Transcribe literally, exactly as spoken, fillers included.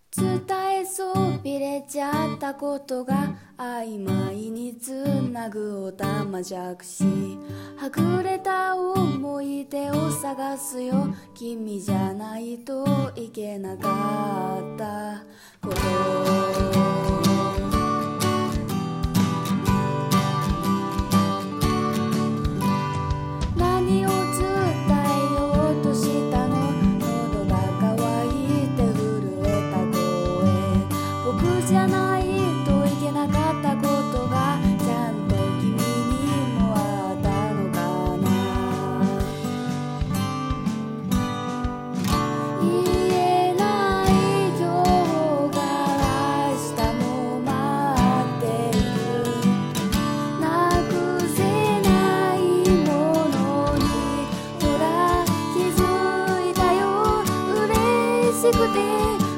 伝えそびれちゃったことが曖昧につなぐおたまじゃくし、はぐれた思い出を探すよ。君じゃないといけなかったこと、何を伝えようとしたの。喉が渇いて震えた声、僕じゃないといけなかったことがちゃんと君にもあったのかな。言えない今日が明日も待っている。なくせないものにほら気づいたよ。嬉しくて